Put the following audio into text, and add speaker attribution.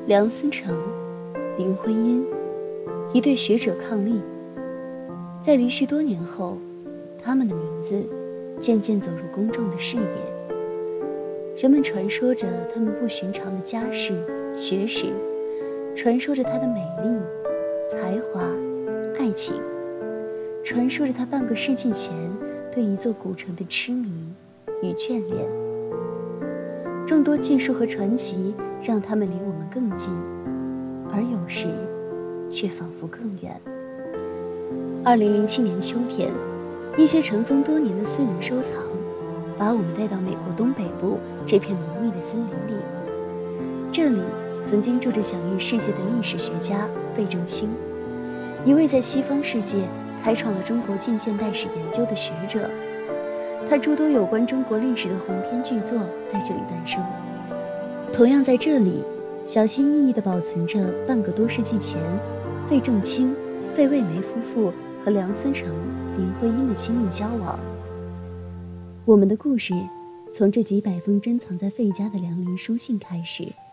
Speaker 1: 梁思成、林徽因，一对学者伉俪。在离世多年后，他们的名字渐渐走入公众的视野。人们传说着他们不寻常的家世、学识，传说着他的美丽、才华、爱情，传说着他半个世纪前对一座古城的痴迷与眷恋。众多技术和传奇让他们离我们更近，而有时却仿佛更远。2007年秋天，一些尘封多年的私人收藏把我们带到美国东北部这片浓密的森林里。这里曾经住着享誉世界的历史学家费正清，一位在西方世界开创了中国近现代史研究的学者。他诸多有关中国历史的鸿篇巨作在这里诞生。同样在这里，小心翼翼地保存着半个多世纪前费正清、费慰梅夫妇和梁思成、林徽因的亲密交往。我们的故事从这几百封珍藏在费家的梁林书信开始。